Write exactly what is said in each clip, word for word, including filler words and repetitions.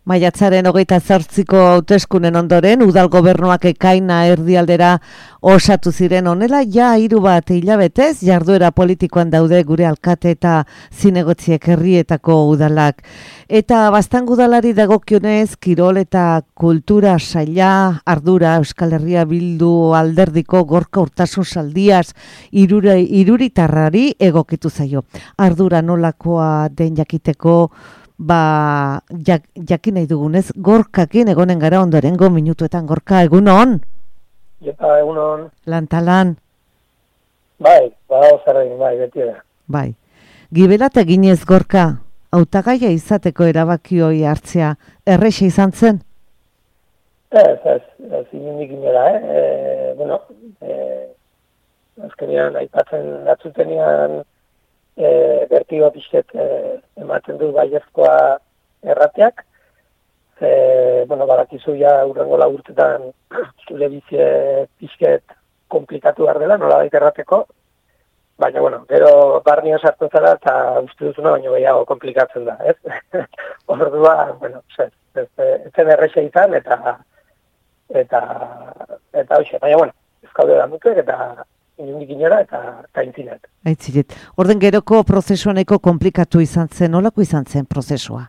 Maiatzaren hogeita zortziko hauteskunen ondoren, udal gobernuak ekaina erdialdera osatu ziren honela, ja hiru bat hilabetez, jarduera politikoan daude gure alkate eta zinegotziek herrietako udalak. Eta Baztango udalari dagokionez, kirol eta kultura saila ardura Euskal Herria Bildu alderdiko Gorka Urtasun Saldiaz irure, iruritarrari egokitu zaio. Ardura nolakoa den jakiteko, ba, jak, jakin nahi dugunez, Gorkakin egonen gara ondorengo minutuetan. Gorka, egunon? Eta egunon. Lantalan? Bai, badago zerrein, bai, beti da. Bai. Gibelat eginez, Gorka, hautagaia izateko erabakioi hartzea, erreixa izan zen? Ez, ez, ez, inundik inera, eh? E, bueno, e, azkenean, aipatzen datzutenean, E, bertigo pixket e, ematen du baiezkoa errateak. E, bueno, badakizu ja urrengo laburtetan zure bizie pixket komplikatu behar dela, nola baita errateko. Baina, bueno, gero barnia sartu zara eta uste duzuna baino gehiago komplikatzen da, ez? Ordua, bueno, ez, ez, ez zen erreixa izan eta eta eta hoxe, baina, bueno, ezkaude da mutuek eta inundik inora eta taintzinet. Aitziret. Orden geroko prozesua nahiko komplikatu izan zen, nolako izan zen prozesua?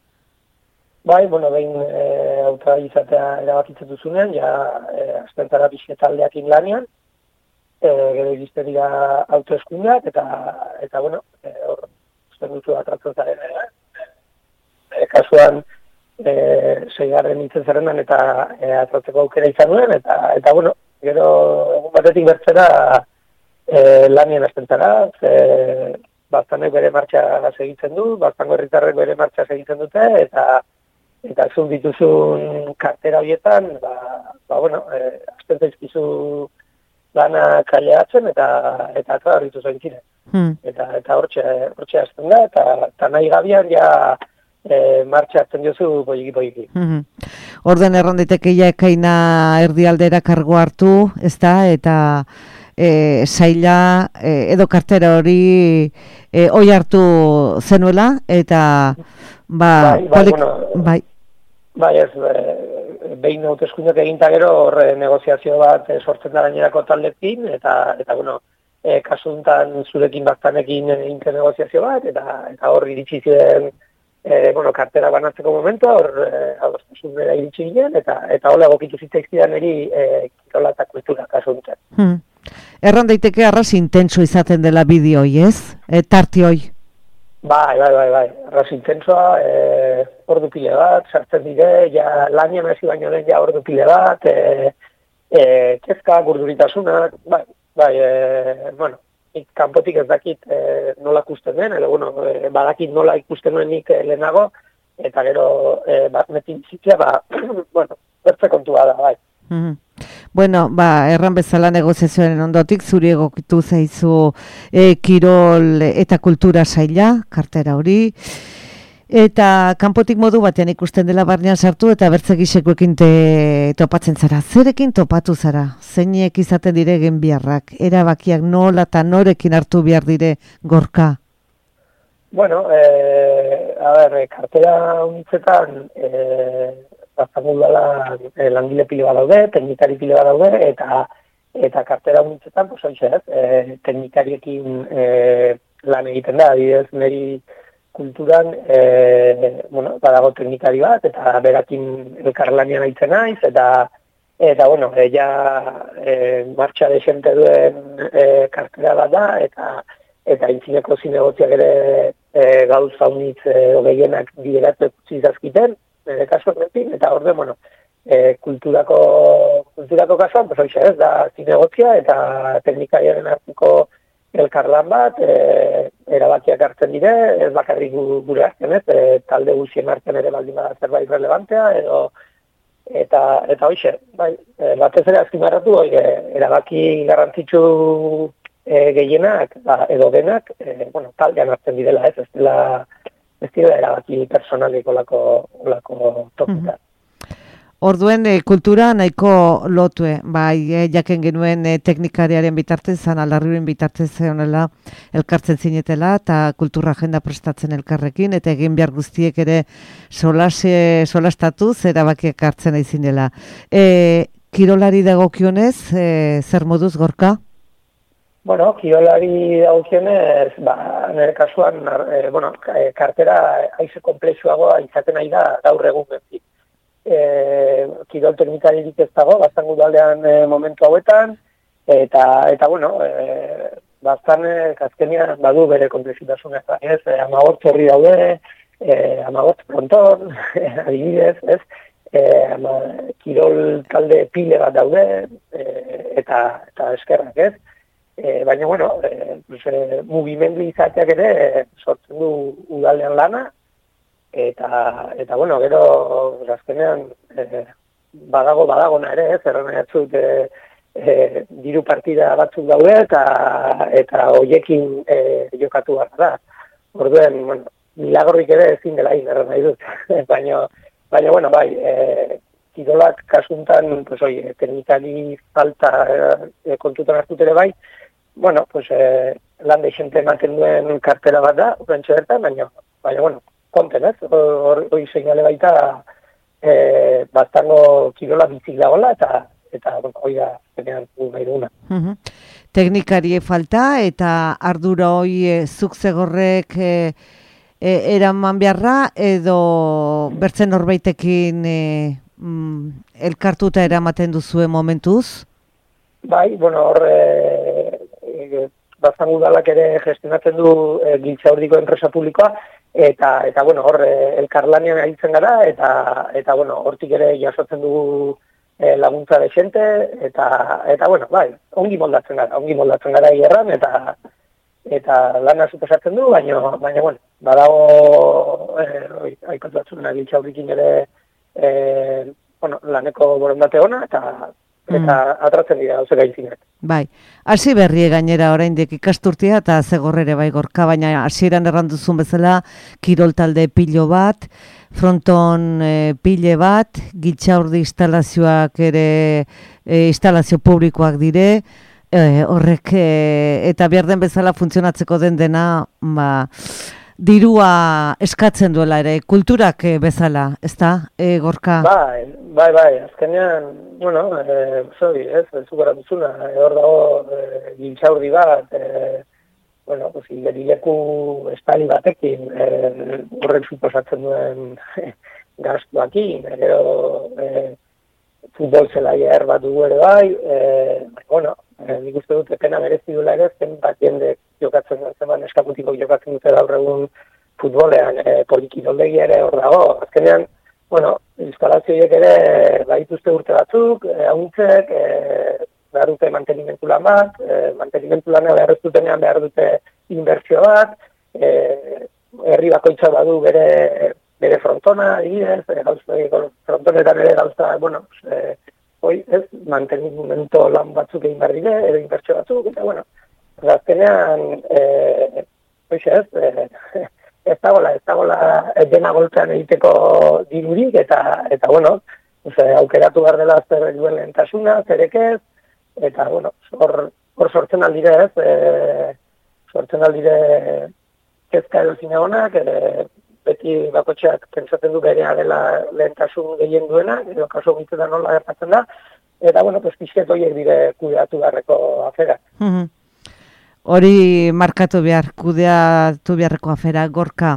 Bai, bueno, behin e, auta izatea erabakitzen duzunean, ja e, astentara pixketaldeakin lanean, e, gero iristen dira autoeskundeak, eta, eta bueno, e, hor, usten duzu atratzen zaren, e, e, kasuan, e, seigarren nintzen zerrendan eta e, atratzeko aukera izan nuen, eta, eta bueno, gero egun batetik bertzera e, lanien astentara, ze Baztanek bere martxa segitzen du, Baztango herritarrek bere martxa segitzen dute, eta eta zun dituzun kartera horietan, ba, ba bueno, e, astenta izkizu lana kaileatzen, eta eta eta harritu zaintzine. Hmm. Eta eta hortxe, hortxe azten da, eta, eta nahi gabian ja E, martxa hartzen diozu boiki-boiki. Mm-hmm. Orden erranditeke ja ekaina erdialdera kargo hartu, ezta, eta e, saila e, edo kartera hori e, oi hartu zenuela, eta ba, bai, bai, polik, bueno, bai. Bai, ez, e, behin hauteskundeak eginta gero hor negoziazio bat e, sortzen da gainerako taldekin, eta, eta bueno, e, kasuntan zurekin Baztanekin egin negoziazio bat, eta, eta hor iritsi ziren E, bueno, kartera banatzeko momentua, hor e, adostasunera iritsi ginen, eta eta hola egokitu zitzaizkidan eri e, kirola eta kultura kasuntzen. Hmm. Erran daiteke arras intenso izaten dela bideoi, ez? E, tartioi? Bai, bai, bai, bai. Arras intensoa, e, ordu pile bat, sartzen dire, ja lanien hasi baino den ja ordu pile bat, e, e, kezka, gurduritasunak, bai, bai, e, bueno, Ik, kanpotik ez dakit e, nola ikusten den, edo bueno, e, badakit nola ikusten duen nik e, lehenago, eta gero e, bat metin zitzea, ba, bueno, bertze kontua da, bai. Mm-hmm. Bueno, ba, erran bezala negoziazioaren ondotik, zuri egokitu zaizu e, kirol eta kultura saila, kartera hori, eta kanpotik modu batean ikusten dela barnean sartu eta bertzegisekoekin te topatzen zara. Zerekin topatu zara? Zeinek izaten dire egin biharrak? Erabakiak nola eta norekin hartu behar dire, Gorka? Bueno, eh, a ber, kartera unitzetan eh, Baztango udala eh, langile pile bat daude, teknikari pile bat daude, eta eta kartera unitzetan, pues hoxe, eh, teknikariekin eh, lan egiten da, adibidez, niri kulturan, e, bueno, badago teknikari bat, eta berakin elkarlanian aitzen naiz, eta, eta bueno, ella e, martxa desente duen e, kartera bat da, eta eta intzineko zinegotziak ere e, gauza unitz e, gehienak bideratu ekutsi zazkiten, e, kasu horretin, eta orde, bueno, e, kulturako, kulturako kasuan, pues hoxe ez, da zinegotzia, eta teknikariaren arteko elkarlan bat, e, erabakiak hartzen dire, ez bakarrik gure hartzen, ez, e, talde guzien hartzen ere baldin bada zerbait relevantea, edo, eta, eta hoxe, bai, e, batez ere azpimarratu, hoi, e, erabaki garrantzitsu e, gehienak, ba, edo denak, e, bueno, taldean hartzen direla, ez, ez dela, ez dira erabaki personalik olako, olako tokita. Orduen e, kultura nahiko lotue, bai, e, jaken genuen e, teknikariaren bitartez, zan alarriren bitartez honela elkartzen zinetela, eta kultura agenda prestatzen elkarrekin, eta egin behar guztiek ere solase, solastatuz erabakiak hartzen aizinela. E, kirolari dagokionez, e, zer moduz, Gorka? Bueno, kirolari dagokionez, ba, nire kasuan, e, bueno, kartera aize komplexuagoa izaten nahi da gaur egun bentik. E, kirol teknikaririk ez dago, bastan gudaldean e, momentu hauetan, eta, eta bueno, e, bastan e, azkenean badu bere komplexitasunez, ez, e, amagotz horri daude, e, amagotz fronton, adibidez, ez, e, ama, kirol talde pile bat daude, e, eta, eta eskerrak, ez, e, baina, bueno, e, pues, e, mugimendu izateak ere e, sortzen du udaldean lana, Eta, eta bueno, gero, azkenean, eh, badago, badagona ere, ez, erran eatzut, eh, eh, diru partida batzuk daude, eta, eta hoiekin eh, jokatu behar da. Orduen, bueno, milagorrik ere ezin dela egin, erran nahi dut. baina, baina, bueno, bai, eh, kirolak kasuntan, pues, oi, teknikali falta eh, kontutan hartut ere bai, bueno, pues, eh, lan deixente ematen duen kartela bat da, urrentxe bertan, baina, baina, bueno, konten, ez? Hori seinale baita e, bastango kirola bizik dagoela, eta, eta bueno, hori da, zenean nahi duguna. Uh-huh. Teknikarie falta, eta ardura hori e, zuk zegorrek e, e, eraman beharra, edo bertzen norbaitekin e, mm, elkartuta eramaten duzue momentuz? Bai, bueno, hor e, e, bastango udalak ere gestionatzen du e, giltza hordiko enpresa publikoa, Eta, eta bueno, hor, elkarlanean aritzen gara, eta, eta bueno, hortik ere jasotzen dugu e, laguntza desente, eta, eta, bueno, bai, ongi moldatzen gara, ongi moldatzen gara hierran, eta, eta lana suposatzen du, baina, baina, bueno, badago, e, aikatu batzuna, giltza horrikin ere, e, bueno, laneko borondate ona, eta, eta mm. atratzen dira, hauze gaitzinak. Bai, hasi berrie gainera oraindik ikasturtea eta zegorrere bai Gorka, baina hasieran erranduzun bezala kirol talde pilo bat, fronton e, pile bat, giltxaurdi instalazioak ere e, instalazio publikoak dire, e, horrek e, eta behar den bezala funtzionatzeko den dena, ba, dirua eskatzen duela ere, kulturak e, bezala, ezta, e, Gorka? Bai, bai, bai, azkenean, bueno, e, zoi, ez, zukara duzuna, e, hor dago e, giltxaurdi bat, e, bueno, pues, igerileku estali batekin, e, horrek suposatzen duen gastuakin, gero e, futbol zelaia erbat dugu ere bai, e, bueno, e, nik uste dut pena merezi duela ere, zen bat jendek jokatzen dut, zeman eskaputiko jokatzen dute gaur egun futbolean, e, polikiroldegia ere hor dago, azkenean, bueno, instalazioiek ere baituzte urte batzuk, hauntzek, e, behar dute mantenimentu lan bat, e, mantenimentu lana behar ez dutenean behar dute inbertsio bat, e, herri bakoitza badu bere, bere frontona, adibidez, e, gauza, frontonetan ere gauza, bueno, e, hoi, ez, mantenimentu lan batzuk egin behar dire, edo inbertsio batzuk, eta, bueno, azkenean, e, hoiz ez, e, ez dagoela, ez dagoela dena golpean egiteko dirurik, eta, eta bueno, ose, aukeratu behar dela zer duen lehentasuna, zerek ez, eta, bueno, hor, hor sortzen aldire ez, e, sortzen aldire kezka edo zinegonak, e, beti bakotxeak pentsatzen du berea dela lehentasun gehien duena, edo kaso gitzetan nola gertatzen da, eta, bueno, pues, pixket horiek dire kudeatu beharreko aferak. Mm-hmm. Hori markatu behar, kudeatu beharreko afera, Gorka.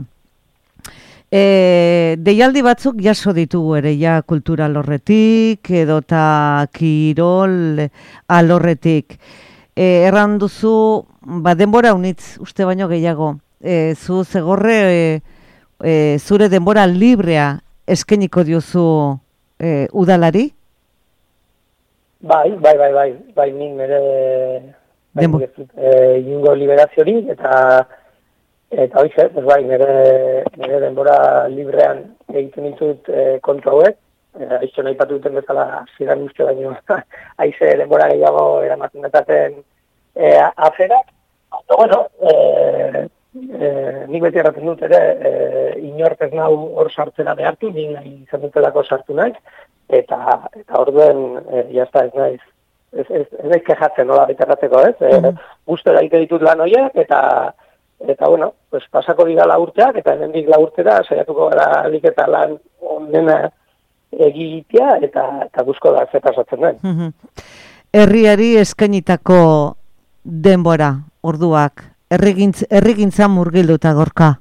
E, deialdi batzuk jaso ditugu ere, ja kultura alorretik, edota kirol alorretik. E, erran duzu, ba, denbora unitz, uste baino gehiago, e, zu zegorre, e, e, zure denbora librea eskeniko diozu e, udalari? Bai, bai, bai, bai, bai, nik mere... Bai, e, ingo liberaziorik, eta eta hoize, pues bai, nire, nire denbora librean egiten ditut e, kontu hauek, e, aizo nahi patu duten bezala ziren uste baino, aize denbora gehiago eramaten detaten e, aferak, eta bueno, e, e, nik beti erraten dut ere, e, inork ez nau hor sartzera behartu, nik nahi izan dutelako sartu nahi, eta eta orduen e, jazta ez naiz ez ez ez naiz kejatzen nola bitarrateko, ez? E, mm. Gustora egiten ditut lan horiek eta eta bueno, pues pasako dira la urteak eta hemendik la urtera saiatuko gara alik eta lan onena egitea eta eta gusko da ze pasatzen den. Mm-hmm. Herriari eskainitako denbora, orduak, herrigintz herrigintza murgilduta Gorka.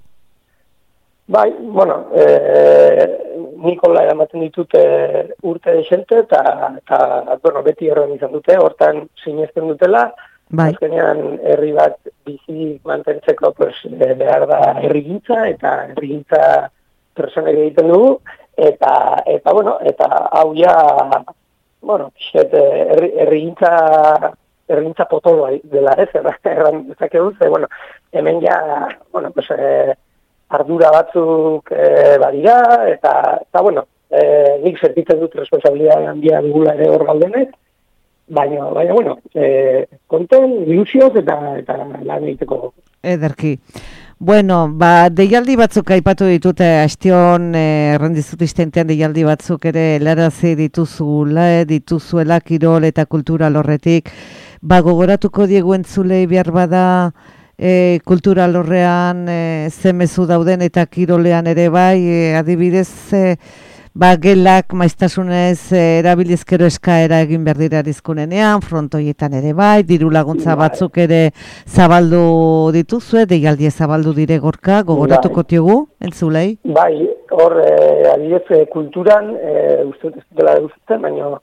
Bai, bueno, eh Nikola eramaten ditut e, urte desente eta eta bueno, beti horren izan dute, hortan sinesten dutela. Bai. Azkenean herri bat bizi mantentzeko pues behar da herrigintza eta herrigintza pertsonek egiten dugu eta eta bueno, eta hau ja bueno, xet herrigintza herrigintza potoloa dela, ez, erran dezakegu, ze bueno, hemen ja, bueno, pues eh ardura batzuk e, badira, eta, eta bueno, e, nik sentitzen dut responsabilidad handia dugula ere hor gaudenek, baina, baina, bueno, e, konten, ilusioz eta, eta lan egiteko. Ederki. Bueno, ba, deialdi batzuk aipatu ditute, astion eh, errendizut istentean deialdi batzuk ere helarazi dituzula, dituzuela kirol eta kultura lorretik, ba, gogoratuko diegu entzulei behar bada, E, kultura lorrean e, zemezu dauden eta kirolean ere bai, e, adibidez e, ba, gelak maiztasunez e, erabilizkero eskaera egin behar dira dizkunenean, frontoietan ere bai, diru laguntza batzuk ere zabaldu dituzue, deialdi zabaldu dire Gorka, gogoratuko tiogu, entzulei? Bai, hor, e, adibidez kulturan, e, uste ez dela duzuten, baina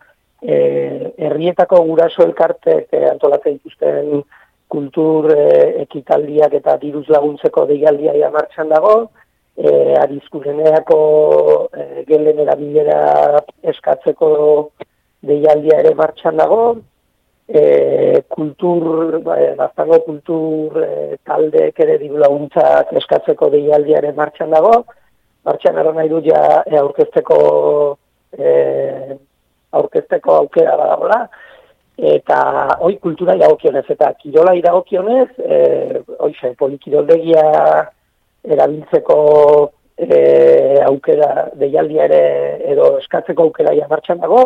e, herrietako guraso elkartek e, antolatzen dituzten kultur e, ekitaldiak eta diruz laguntzeko deialdia ja martxan dago, e, arizkureneako e, gelen erabilera eskatzeko deialdia ere martxan dago, e, kultur, e, baztango kultur e, taldeek ere diru laguntzak eskatzeko deialdia ere martxan dago, martxan ara nahi du ja e, aurkezteko, e, aurkezteko aukera badagoela, eta hoi kultura iragokionez, eta kirola iragokionez, e, oixe, polikiroldegia erabiltzeko e, aukera deialdia ere, edo eskatzeko aukera ja martxan dago,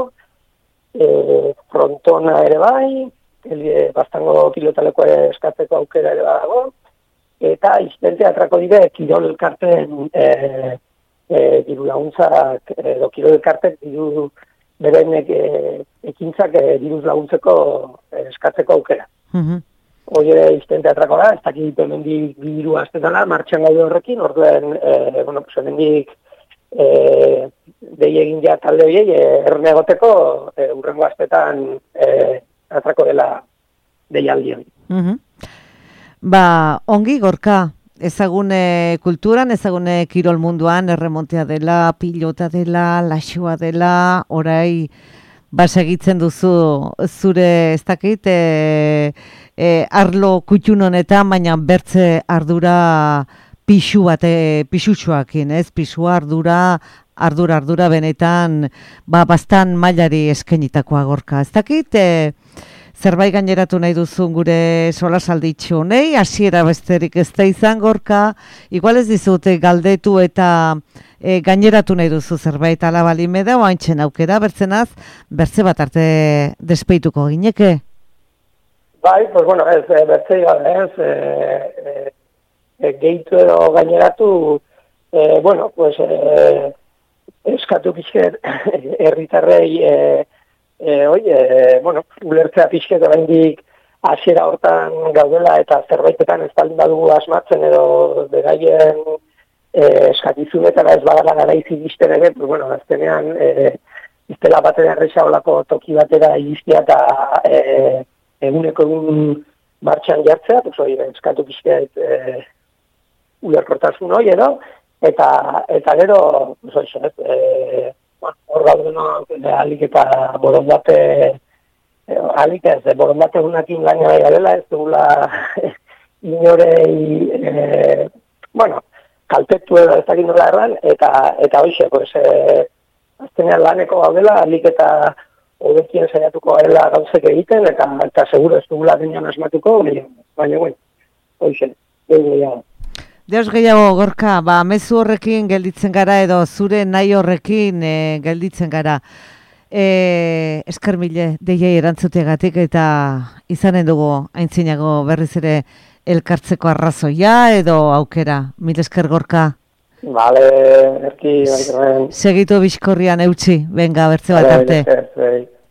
e, frontona ere bai, e, baztango pilotaleko ere eskatzeko aukera ere dago, eta iztente atrako dire kirol elkarten e, e, diru laguntzak, edo kirol elkartek diru berenek e, ekintzak e, diruz laguntzeko e, eskatzeko aukera. Mm-hmm. Hoi ere iztente atrako da, ez dakit hemendik biru astetala, martxan gaude horrekin, orduen, e, bueno, pues hemendik e, dei egin ja talde horiei, e, erne egoteko e, urrengo astetan e, atrako dela deialdi hori. Mm-hmm. Ba, ongi Gorka, ezagune kulturan, ezagune kirol munduan, erremontea dela, pilota dela, laxua dela, orai basegitzen duzu zure, ez dakit, e, e, arlo kutxun honetan, baina bertze ardura pixu bate, pixutxoakin, ez? Pixu ardura, ardura, ardura benetan, ba, bastan mailari eskenitakoa Gorka. Ez dakit, e, zerbait gaineratu nahi duzun gure solasalditxo honei, hasiera besterik ez da izan Gorka, igual ez dizute galdetu eta e, gaineratu nahi duzu zerbait alabalime da, oaintzen aukera, bertzenaz, bertze bat arte despeituko gineke? Bai, pues bueno, ez, bertzei gabe, ez, e, e, gehitu edo gaineratu, e, bueno, pues, e, eskatu pixket herritarrei, e, E, oi, e, bueno, ulertzea pixket oraindik hasiera hortan gaudela eta zerbaitetan ez baldin badugu asmatzen edo beraien e, eskakizunetara ez badala garaiz iristen ere, pues, bueno, azkenean e, ez dela batera erresa olako toki batera iristia eta e, eguneko egun martxan jartzea, pues, oi, eskatu pixket e, ulerkortasun hoi edo, eta, eta gero, pues, oi, e, hor gaudena alik eta borondate alik ez, borondate unakin laina garela, ez dugula inorei e, bueno, kaltetu edo ez dakit nola erran, eta, eta hoxe, pues, e, azkenean laneko gaudela, alik eta hobekien saiatuko garela gauzek egiten, eta, eta seguro ez dugula denean asmatuko, baina, baina, bueno, hoxe, gehiago. Deus gehiago Gorka, ba, mezu horrekin gelditzen gara edo zure nahi horrekin e, gelditzen gara. E, esker mile deiei erantzutegatik eta izanen dugu aintzinago berriz ere elkartzeko arrazoia edo aukera. Mil esker Gorka. Vale, erki, bai, Segitu bizkorrian eutxi, venga, bertze bat arte. Vale,